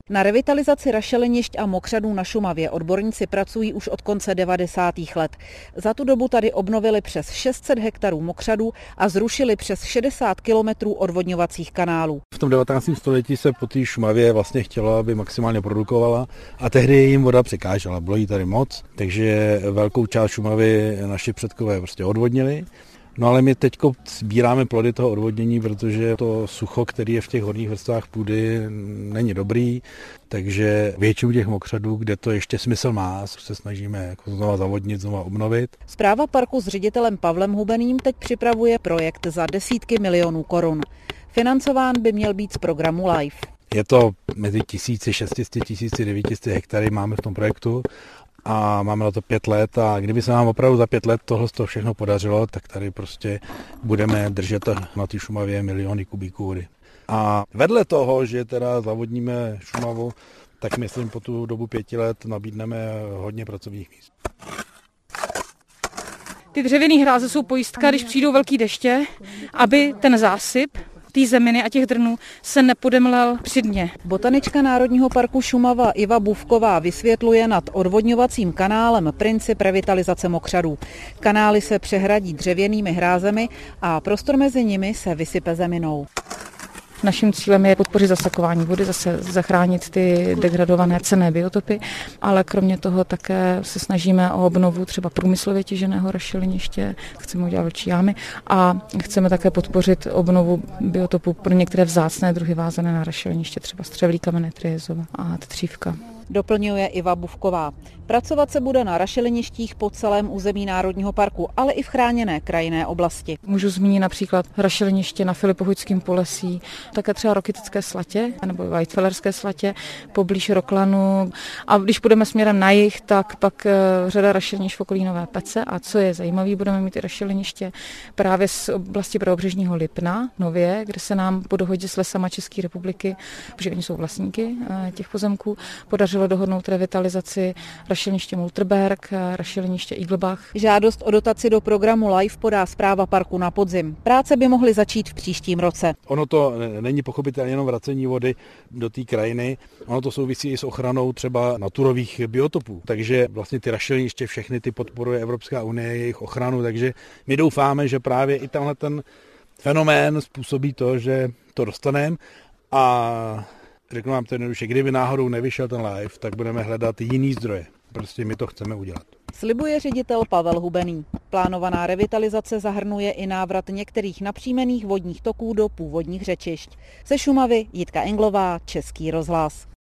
Na revitalizaci rašelinišť a mokřadů na Šumavě odborníci pracují už od konce 90. let. Za tu dobu tady obnovili přes 600 hektarů mokřadů a zrušili přes 60 kilometrů odvodňovacích kanálů. V tom 19. století se po té Šumavě vlastně chtělo, aby maximálně produkovala a tehdy jim voda překážela. Bylo jí tady moc, takže velkou část Šumavy naši předkové prostě odvodnili. No ale my teď sbíráme plody toho odvodnění, protože to sucho, který je v těch horních vrstvách půdy, není dobrý, takže většinu těch mokřadů, kde to ještě smysl má, se snažíme jako znova zavodnit, znova obnovit. Správa parku s ředitelem Pavlem Hubeným teď připravuje projekt za desítky milionů korun. Financován by měl být z programu LIFE. Je to mezi 1600 1900 hektary máme v tom projektu. A máme na to 5 let a kdyby se nám opravdu za 5 let tohle všechno podařilo, tak tady prostě budeme držet na té Šumavě miliony kubíků vody. A vedle toho, že teda zavodníme Šumavu, tak myslím po tu dobu 5 let nabídneme hodně pracovních míst. Ty dřevěné hráze jsou pojistka, když přijdou velký deště, aby ten zásyp té zeminy a těch drnů se nepodemlel při dně. Botanička Národního parku Šumava Iva Bufková vysvětluje nad odvodňovacím kanálem princip revitalizace mokřadů. Kanály se přehradí dřevěnými hrázemi a prostor mezi nimi se vysype zeminou. Naším cílem je podpořit zasakování vody, zase zachránit ty degradované cenné biotopy, ale kromě toho také se snažíme o obnovu třeba průmyslově těženého rašeliniště, chceme udělat velké jámy a chceme také podpořit obnovu biotopů pro některé vzácné druhy vázané na rašeliniště, třeba střevlí kamenné triezova a tetřívka. Doplňuje Iva Bufková. Pracovat se bude na rašeliništích po celém území Národního parku, ale i v chráněné krajinné oblasti. Můžu zmínit například rašeliniště na Filipohuďském Polesí, také třeba Rokytické slatě nebo Weitfellerské slatě poblíž Roklanu. A když půjdeme směrem na jih, tak pak řada rašelinišť v okolí Nové Pece. A co je zajímavé, budeme mít i rašeliniště právě z oblasti Pravobřežního Lipna, Nově, kde se nám po dohodě s Lesama České republiky, protože oni jsou vlastníky těch pozemků, podařilo dohodnout revitalizaci rašeliniště Multerberg, rašeliniště Iglbach. Žádost o dotaci do programu LIFE podá správa parku na podzim. Práce by mohly začít v příštím roce. Ono to není pochopitelně jenom vracení vody do té krajiny, ono to souvisí i s ochranou třeba naturových biotopů. Takže vlastně ty rašeliniště všechny ty podporuje Evropská unie, jejich ochranu, takže my doufáme, že právě i tenhle ten fenomén způsobí to, že to dostaneme a řeknu vám to jednoduše, kdyby náhodou nevyšel ten LIFE, tak budeme hledat jiný zdroje. Prostě my to chceme udělat. Slibuje ředitel Pavel Hubený. Plánovaná revitalizace zahrnuje i návrat některých napřímených vodních toků do původních řečišť. Ze Šumavy Jitka Englová, Český rozhlas.